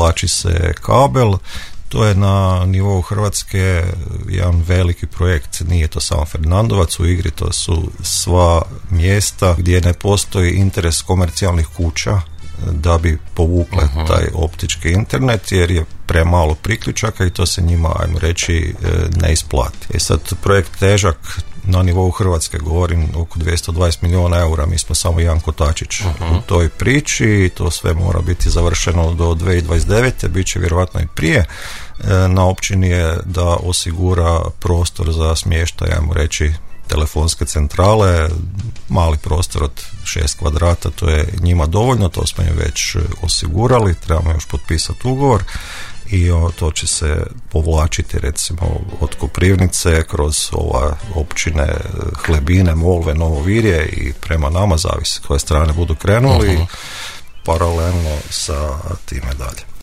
povlači se kabel. To je na nivou Hrvatske jedan veliki projekt, nije to samo Fernandovac u igri, to su sva mjesta gdje ne postoji interes komercijalnih kuća da bi povukle taj optički internet, jer je premalo priključaka i to se njima, ajmo reći, ne isplati. Sad, projekt težak na nivou Hrvatske, govorim, oko 220 milijuna eura, mi smo samo jedan kotačić u toj priči, to sve mora biti završeno do 2029. bit će vjerojatno i prije. Na općini je da osigura prostor za smještaj, ajmo reći, telefonske centrale, mali prostor od 6 kvadrata, to je njima dovoljno, to smo im već osigurali, trebamo još potpisati ugovor i to će se povlačiti recimo od Koprivnice kroz ova općine Hlebine, Molve, Novo Virje i prema nama, zavisi koje strane budu krenuli, paralelno sa time dalje.